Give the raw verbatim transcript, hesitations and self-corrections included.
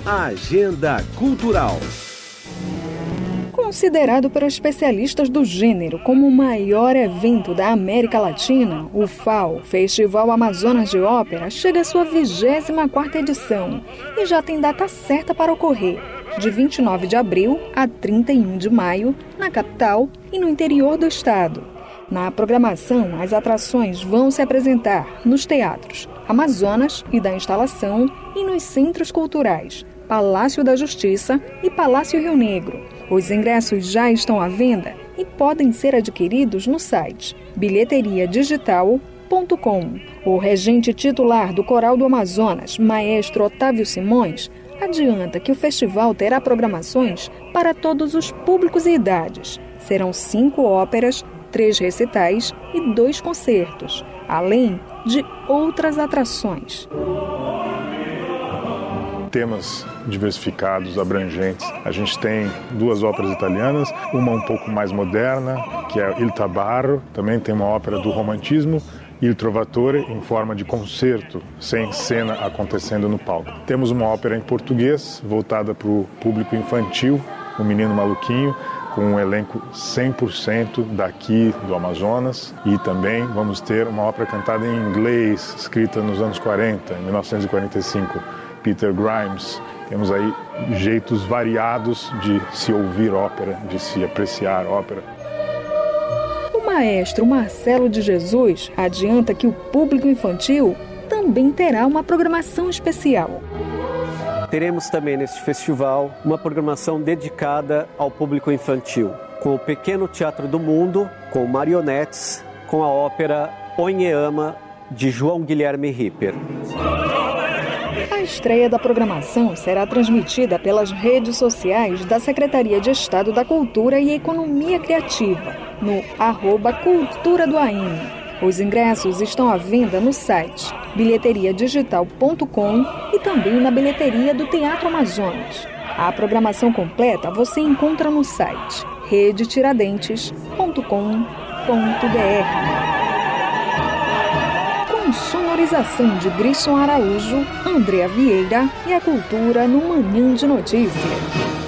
Agenda Cultural. Considerado por especialistas do gênero como o maior evento da América Latina, o F A O, Festival Amazonas de Ópera, chega à sua vigésima quarta edição e já tem data certa para ocorrer, de vinte e nove de abril a trinta e um de maio, na capital e no interior do estado. Na programação, as atrações vão se apresentar nos teatros Amazonas e da Instalação e nos centros culturais Palácio da Justiça e Palácio Rio Negro. Os ingressos já estão à venda e podem ser adquiridos no site bilheteria digital ponto com. O regente titular do Coral do Amazonas, maestro Otávio Simões, adianta que o festival terá programações para todos os públicos e idades. Serão cinco óperas, três recitais e dois concertos, além de outras atrações. Temas diversificados, abrangentes. A gente tem duas óperas italianas, uma um pouco mais moderna, que é Il Tabarro, também tem uma ópera do romantismo, Il Trovatore, em forma de concerto, sem cena acontecendo no palco. Temos uma ópera em português, voltada para o público infantil, O Menino Maluquinho, com um elenco cem por cento daqui do Amazonas, e também vamos ter uma ópera cantada em inglês, escrita nos anos quarenta, em mil novecentos e quarenta e cinco, Peter Grimes. Temos aí jeitos variados de se ouvir ópera, de se apreciar ópera. O maestro Marcelo de Jesus adianta que o público infantil também terá uma programação especial. Teremos também neste festival uma programação dedicada ao público infantil, com o Pequeno Teatro do Mundo, com marionetes, com a ópera Onyeama, de João Guilherme Ripper. A estreia da programação será transmitida pelas redes sociais da Secretaria de Estado da Cultura e Economia Criativa, no arroba Cultura do A M. Os ingressos estão à venda no site bilheteria digital ponto com e também na bilheteria do Teatro Amazonas. A programação completa você encontra no site rede tiradentes ponto com ponto br. Com sonorização de Grisson Araújo, Andréa Vieira e a Cultura no Manhã de Notícias.